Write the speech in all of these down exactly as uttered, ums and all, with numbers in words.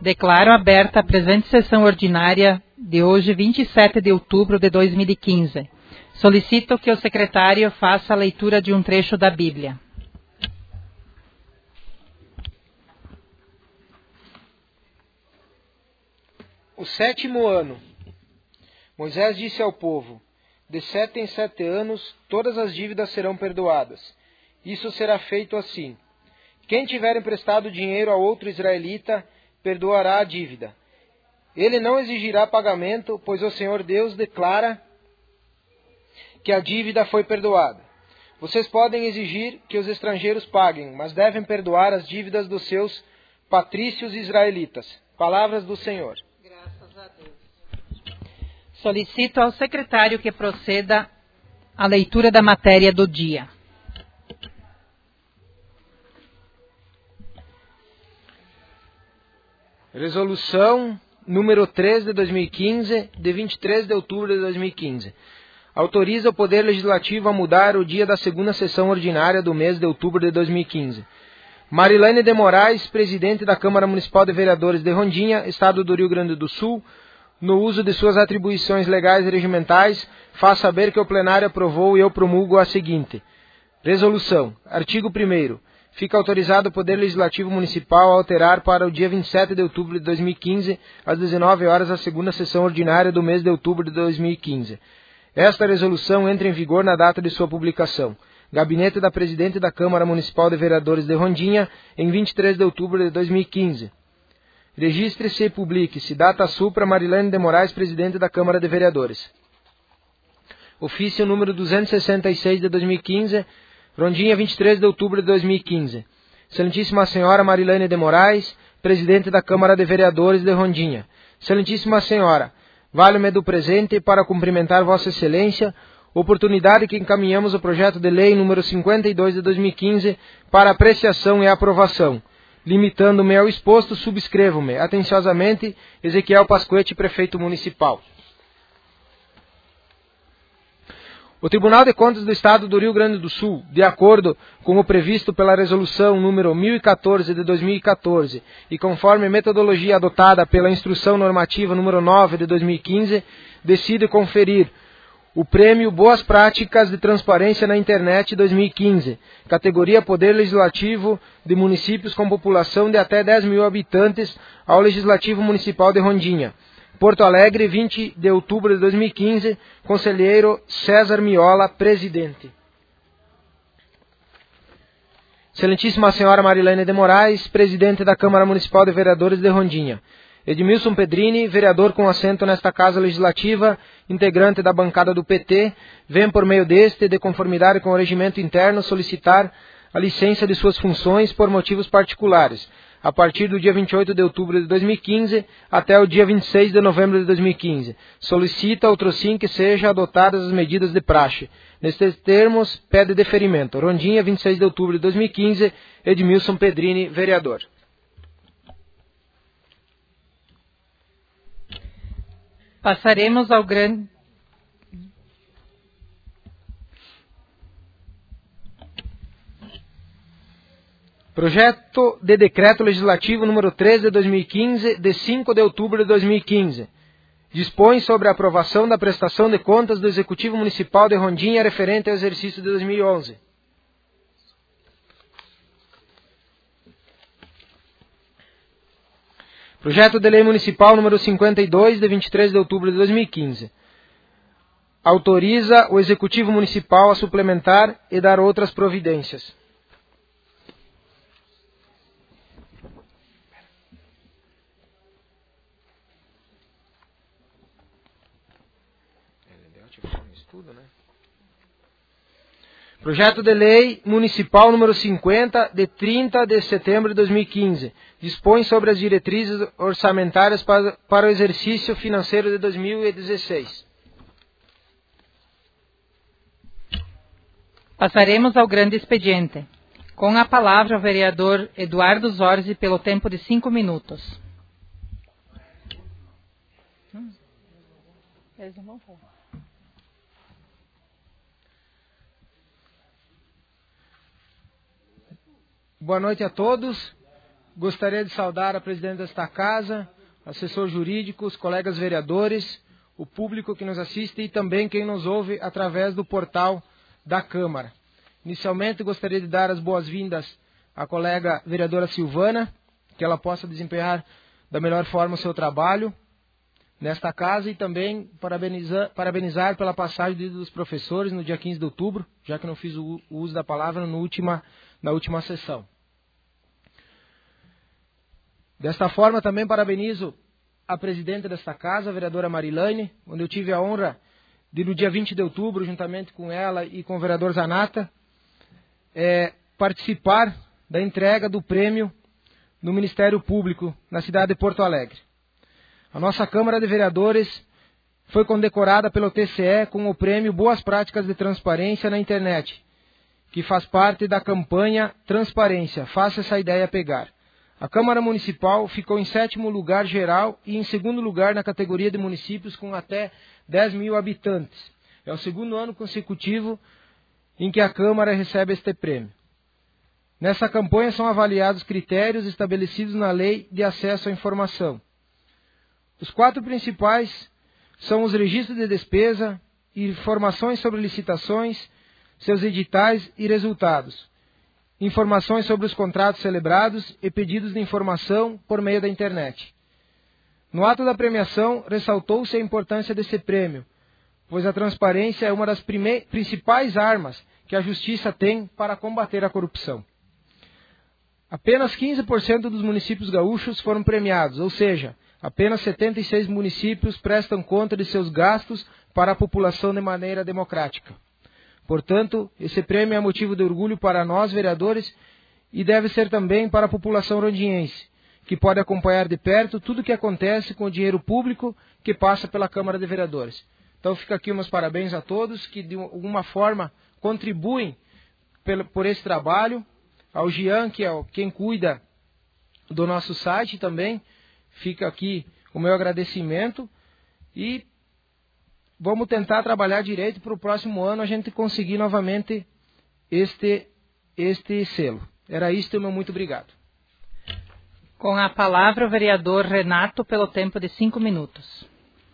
Declaro aberta a presente sessão ordinária de hoje, vinte e sete de outubro de dois mil e quinze. Solicito que o secretário faça a leitura de um trecho da Bíblia. O sétimo ano. Moisés disse ao povo: de sete em sete anos todas as dívidas serão perdoadas. Isso será feito assim: quem tiver emprestado dinheiro a outro israelita, perdoará a dívida. Ele não exigirá pagamento, pois o Senhor Deus declara que a dívida foi perdoada. Vocês podem exigir que os estrangeiros paguem, mas devem perdoar as dívidas dos seus patrícios israelitas. Palavras do Senhor. Graças a Deus. Solicito ao secretário que proceda à leitura da matéria do dia. Resolução número três de dois mil e quinze, de vinte e três de outubro de dois mil e quinze. Autoriza o Poder Legislativo a mudar o dia da segunda sessão ordinária do mês de outubro de dois mil e quinze. Marilene de Moraes, presidente da Câmara Municipal de Vereadores de Rondinha, Estado do Rio Grande do Sul, no uso de suas atribuições legais e regimentais, faz saber que o plenário aprovou e eu promulgo a seguinte. Resolução. Artigo primeiro. Fica autorizado o Poder Legislativo Municipal a alterar para o dia vinte e sete de outubro de dois mil e quinze, às dezenove horas, a segunda sessão ordinária do mês de outubro de dois mil e quinze. Esta resolução entra em vigor na data de sua publicação. Gabinete da Presidente da Câmara Municipal de Vereadores de Rondinha, em vinte e três de outubro de dois mil e quinze. Registre-se e publique-se. Data supra Marilene de Moraes, Presidente da Câmara de Vereadores. Ofício número duzentos e sessenta e seis de dois mil e quinze, Rondinha, vinte e três de outubro de dois mil e quinze. Excelentíssima Senhora Marilene de Moraes, Presidente da Câmara de Vereadores de Rondinha. Excelentíssima Senhora, valho-me do presente para cumprimentar Vossa Excelência, oportunidade que encaminhamos o projeto de lei número cinquenta e dois de dois mil e quinze para apreciação e aprovação. Limitando-me ao exposto, subscrevo-me. Atenciosamente, Ezequiel Pasquete, Prefeito Municipal. O Tribunal de Contas do Estado do Rio Grande do Sul, de acordo com o previsto pela Resolução número mil e quatorze de dois mil e quatorze e conforme metodologia adotada pela Instrução Normativa número nove de dois mil e quinze, decide conferir o Prêmio Boas Práticas de Transparência na Internet dois mil e quinze, categoria Poder Legislativo de Municípios com população de até dez mil habitantes, ao Legislativo Municipal de Rondinha. Porto Alegre, vinte de outubro de dois mil e quinze, conselheiro César Miola, presidente. Excelentíssima Senhora Marilene de Moraes, presidente da Câmara Municipal de Vereadores de Rondinha. Edmilson Pedrini, vereador com assento nesta Casa Legislativa, integrante da bancada do P T, vem por meio deste, de conformidade com o regimento interno, solicitar a licença de suas funções por motivos particulares, a partir do dia vinte e oito de outubro de dois mil e quinze até o dia vinte e seis de novembro de dois mil e quinze. Solicita outro sim que sejam adotadas as medidas de praxe. Nestes termos, pede deferimento. Rondinha, vinte e seis de outubro de dois mil e quinze, Edmilson Pedrini, vereador. Passaremos ao grande... Projeto de Decreto Legislativo número treze de dois mil e quinze, de cinco de outubro de dois mil e quinze. Dispõe sobre a aprovação da prestação de contas do Executivo Municipal de Rondinha referente ao exercício de dois mil e onze. Projeto de Lei Municipal número cinquenta e dois, de vinte e três de outubro de dois mil e quinze. Autoriza o Executivo Municipal a suplementar e dar outras providências. Projeto de Lei Municipal número cinquenta, de trinta de setembro de dois mil e quinze. Dispõe sobre as diretrizes orçamentárias para, para o exercício financeiro de dois mil e dezesseis. Passaremos ao grande expediente. Com a palavra o vereador Eduardo Zorzi pelo tempo de cinco minutos. Hum. Eles não vão falar. Boa noite a todos. gostaria de saudar a presidente desta casa, assessor jurídico, os colegas vereadores, o público que nos assiste e também quem nos ouve através do portal da Câmara. Inicialmente, gostaria de dar as boas-vindas à colega vereadora Silvana, que ela possa desempenhar da melhor forma o seu trabalho nesta casa e também parabenizar, parabenizar pela passagem do Dia dos Professores no dia quinze de outubro, já que não fiz o uso da palavra no última, na última sessão. Desta forma, também parabenizo a presidenta desta casa, a vereadora Marilane, onde eu tive a honra de, no dia vinte de outubro, juntamente com ela e com o vereador Zanata, é, participar da entrega do prêmio no Ministério Público, na cidade de Porto Alegre. A nossa Câmara de Vereadores foi condecorada pelo T C E com o prêmio Boas Práticas de Transparência na Internet, que faz parte da campanha Transparência, faça essa ideia pegar. A Câmara Municipal ficou em sétimo lugar geral e em segundo lugar na categoria de municípios com até dez mil habitantes. É o segundo ano consecutivo em que a Câmara recebe este prêmio. Nessa campanha são avaliados critérios estabelecidos na Lei de Acesso à Informação. Os quatro principais são os registros de despesa, informações sobre licitações, seus editais e resultados, informações sobre os contratos celebrados e pedidos de informação por meio da internet. No ato da premiação, ressaltou-se a importância desse prêmio, pois a transparência é uma das principais armas que a Justiça tem para combater a corrupção. Apenas quinze por cento dos municípios gaúchos foram premiados, ou seja, apenas setenta e seis municípios prestam conta de seus gastos para a população de maneira democrática. Portanto, esse prêmio é motivo de orgulho para nós, vereadores, e deve ser também para a população rondiense, que pode acompanhar de perto tudo o que acontece com o dinheiro público que passa pela Câmara de Vereadores. Então fica aqui meus parabéns a todos que de alguma forma contribuem por esse trabalho, ao Jean, que é quem cuida do nosso site também, fica aqui o meu agradecimento e vamos tentar trabalhar direito para o próximo ano a gente conseguir novamente este, este selo. Era isso, meu muito obrigado. Com a palavra o vereador Renato pelo tempo de cinco minutos.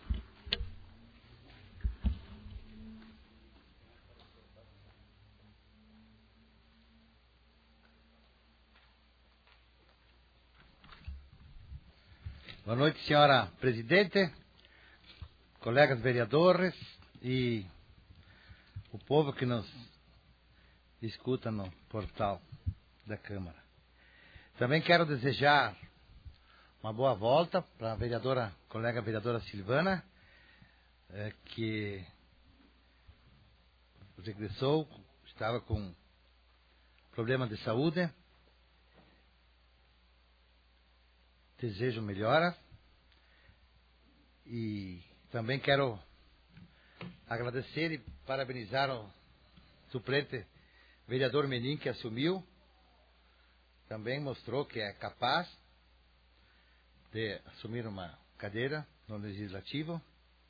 Boa noite, senhora presidente, colegas vereadores e o povo que nos escuta no portal da Câmara. Também quero desejar uma boa volta para a vereadora, colega vereadora Silvana, é, que regressou, estava com problema de saúde. Desejo melhora e também quero agradecer e parabenizar o suplente vereador Menin, que assumiu, também mostrou que é capaz de assumir uma cadeira no Legislativo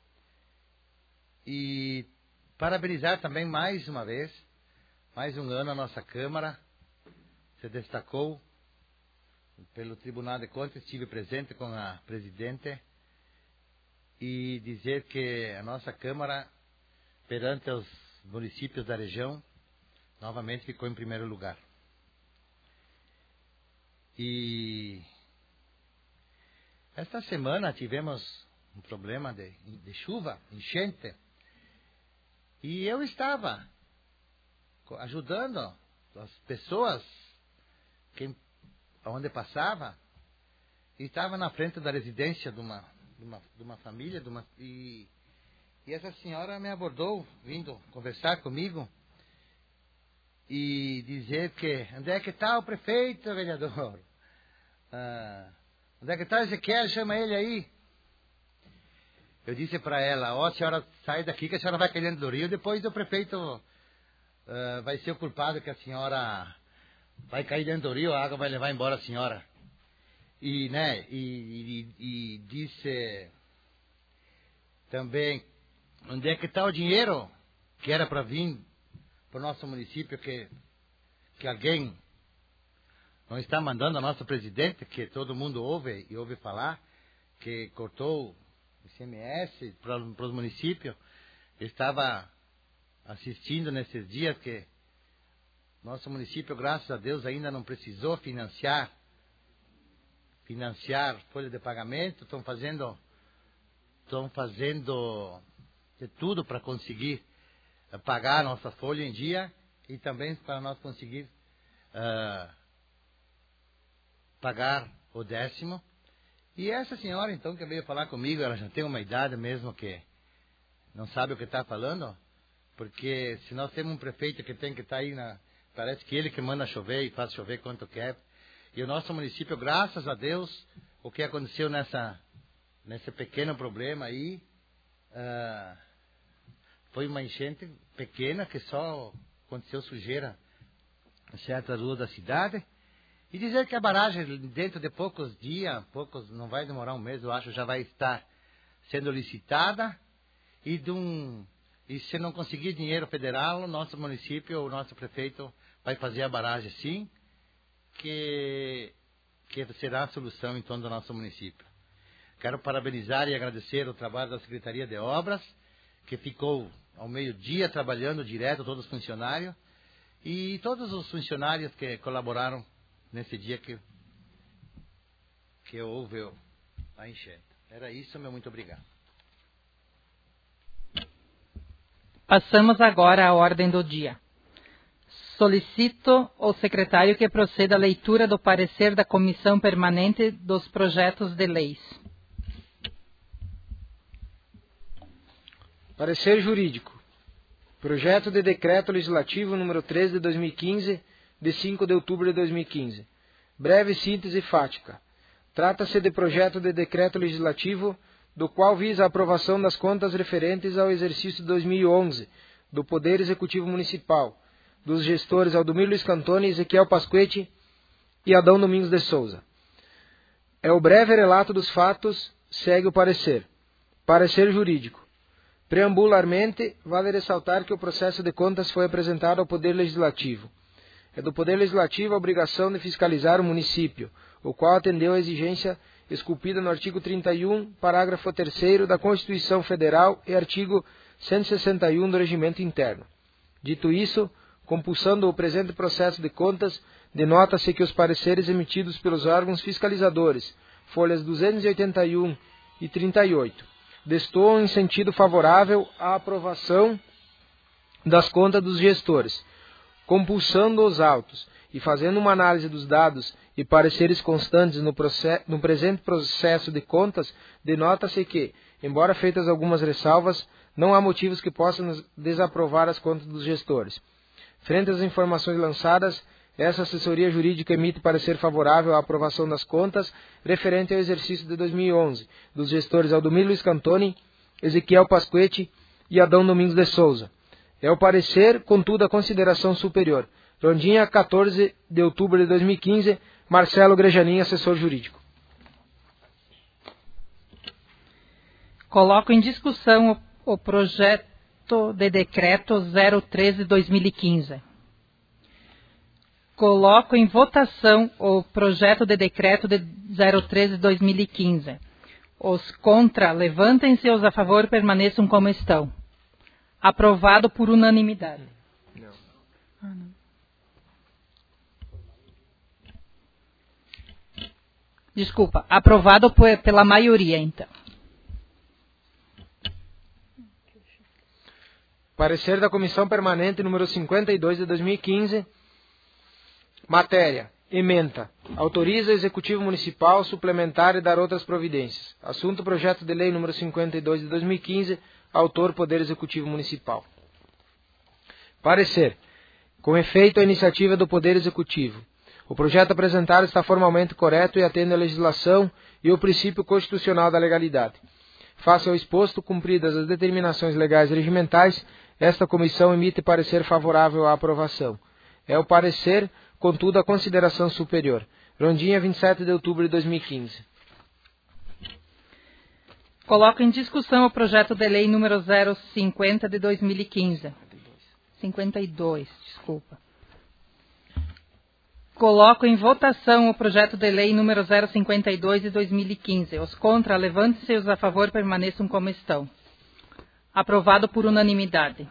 e parabenizar também mais uma vez, mais um ano a nossa Câmara se destacou pelo Tribunal de Contas, estive presente com a presidente e dizer que a nossa Câmara, perante os municípios da região, novamente ficou em primeiro lugar. E esta semana tivemos um problema de, de chuva, enchente, e eu estava ajudando as pessoas que onde passava, e estava na frente da residência de uma, de uma, de uma família, de uma, e, e essa senhora me abordou, vindo conversar comigo, e dizer que, onde é que está o prefeito, vereador? Ah, onde é que está o Ezequiel? Chama ele aí. Eu disse para ela, ó, oh, a senhora sai daqui que a senhora vai cair dentro do rio, depois o prefeito uh, vai ser o culpado que a senhora vai cair dentro do rio, a água vai levar embora a senhora. E, né, e, e, e disse também, onde é que está o dinheiro que era para vir para o nosso município, que, que alguém não está mandando a nossa presidente, que todo mundo ouve e ouve falar, que cortou o I C M S para os municípios. Eu estava assistindo nesses dias que nosso município, graças a Deus, ainda não precisou financiar, financiar folha de pagamento. Estão fazendo, estão fazendo de tudo para conseguir pagar a nossa folha em dia e também para nós conseguir uh, pagar o décimo. E essa senhora, então, que veio falar comigo, ela já tem uma idade mesmo que não sabe o que está falando, porque se nós temos um prefeito que tem que estar aí, na, parece que ele que manda chover e faz chover quanto quer. E o nosso município, graças a Deus, o que aconteceu nessa, nesse pequeno problema aí, uh, foi uma enchente pequena que só aconteceu sujeira em certas ruas da cidade. E dizer que a barragem, dentro de poucos dias, poucos, não vai demorar um mês, eu acho, já vai estar sendo licitada. E, de um, e se não conseguir dinheiro federal, o nosso município, o nosso prefeito vai fazer a barragem sim, que, que será a solução então do nosso município. Quero parabenizar e agradecer o trabalho da Secretaria de Obras, que ficou ao meio-dia trabalhando direto, todos os funcionários, e todos os funcionários que colaboraram nesse dia que, que houve a enchente. Era isso, meu muito obrigado. Passamos agora à ordem do dia. Solicito ao secretário que proceda à leitura do parecer da Comissão Permanente dos Projetos de Leis. Parecer jurídico. Projeto de Decreto Legislativo número treze de dois mil e quinze, de cinco de outubro de dois mil e quinze. Breve síntese fática. Trata-se de projeto de decreto legislativo do qual visa a aprovação das contas referentes ao exercício de dois mil e onze do Poder Executivo Municipal, dos gestores Aldomir Luiz Cantoni, Ezequiel Pasquetti e Adão Domingos de Souza. É o breve relato dos fatos, segue o parecer. Parecer jurídico. Preambularmente, vale ressaltar que o processo de contas foi apresentado ao Poder Legislativo. É do Poder Legislativo a obrigação de fiscalizar o município, o qual atendeu à exigência esculpida no artigo trinta e um, parágrafo terceiro da Constituição Federal e artigo cento e sessenta e um do Regimento Interno. Dito isso, compulsando o presente processo de contas, denota-se que os pareceres emitidos pelos órgãos fiscalizadores, folhas duzentos e oitenta e um e trinta e oito, destoam em sentido favorável à aprovação das contas dos gestores, compulsando os autos e fazendo uma análise dos dados e pareceres constantes no, process, no presente processo de contas, denota-se que, embora feitas algumas ressalvas, não há motivos que possam desaprovar as contas dos gestores. Frente às informações lançadas, essa assessoria jurídica emite parecer favorável à aprovação das contas referente ao exercício de dois mil e onze, dos gestores Aldomir Luiz Cantoni, Ezequiel Pasquetti e Adão Domingos de Souza. É o parecer, contudo, a consideração superior. Rondinha, quatorze de outubro de dois mil e quinze, Marcelo Grejanin, assessor jurídico. Coloco em discussão o, o projeto de decreto zero treze de dois mil e quinze. Coloco em votação o projeto de decreto de zero treze de dois mil e quinze. Os contra, levantem-se, os a favor permaneçam como estão. Aprovado por unanimidade. Não. Ah, não. Desculpa, aprovado por, pela maioria, então. Parecer da Comissão Permanente número cinquenta e dois de dois mil e quinze. Matéria. Ementa. Autoriza o Executivo Municipal suplementar e dar outras providências. Assunto: projeto de lei número cinquenta e dois de dois mil e quinze. Autor: Poder Executivo Municipal. Parecer. Com efeito, a iniciativa do Poder Executivo. O projeto apresentado está formalmente correto e atende à legislação e o princípio constitucional da legalidade. Face ao exposto, cumpridas as determinações legais e regimentais, esta comissão emite parecer favorável à aprovação. É o parecer, contudo, a consideração superior. Rondinha, vinte e sete de outubro de dois mil e quinze. Coloco em discussão o projeto de lei número zero cinquenta de dois mil e quinze. cinquenta e dois, desculpa. Coloco em votação o projeto de lei número zero cinquenta e dois de dois mil e quinze. Os contra, levantem-se, os a favor permaneçam como estão. Aprovado por unanimidade.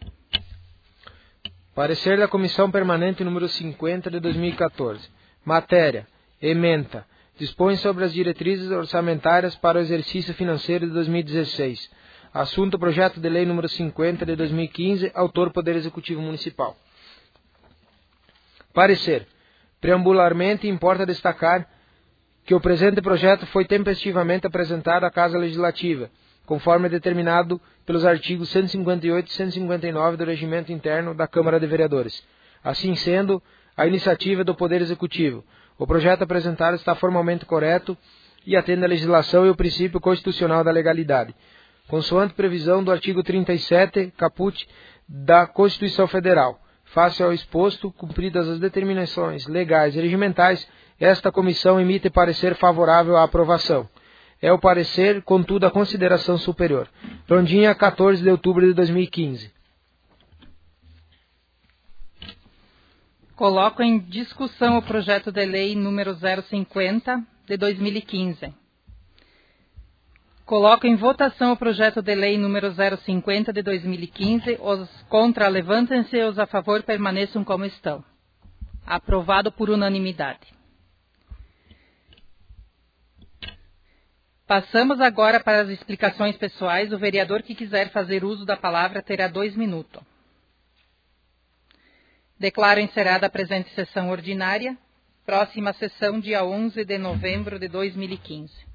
Parecer da Comissão Permanente número cinquenta de dois mil e quatorze. Matéria: ementa. Dispõe sobre as diretrizes orçamentárias para o exercício financeiro de dois mil e dezesseis. Assunto: projeto de lei número cinquenta de dois mil e quinze. Autor: Poder Executivo Municipal. Parecer: preambularmente, importa destacar que o presente projeto foi tempestivamente apresentado à Casa Legislativa, conforme determinado pelos artigos cento e cinquenta e oito e cento e cinquenta e nove do Regimento Interno da Câmara de Vereadores. Assim sendo, a iniciativa do Poder Executivo. O projeto apresentado está formalmente correto e atende à legislação e ao princípio constitucional da legalidade, consoante previsão do artigo trinta e sete, caput, da Constituição Federal. Face ao exposto, cumpridas as determinações legais e regimentais, esta comissão emite parecer favorável à aprovação. É o parecer, contudo, a consideração superior. Rondinha, quatorze de outubro de dois mil e quinze. Coloco em discussão o projeto de lei número zero cinquenta de dois mil e quinze. Coloco em votação o projeto de lei número zero cinquenta de dois mil e quinze. Os contra, levantem-se, os a favor permaneçam como estão. Aprovado por unanimidade. Passamos agora para as explicações pessoais. O vereador que quiser fazer uso da palavra terá dois minutos. Declaro encerrada a presente sessão ordinária. Próxima sessão, dia onze de novembro de dois mil e quinze.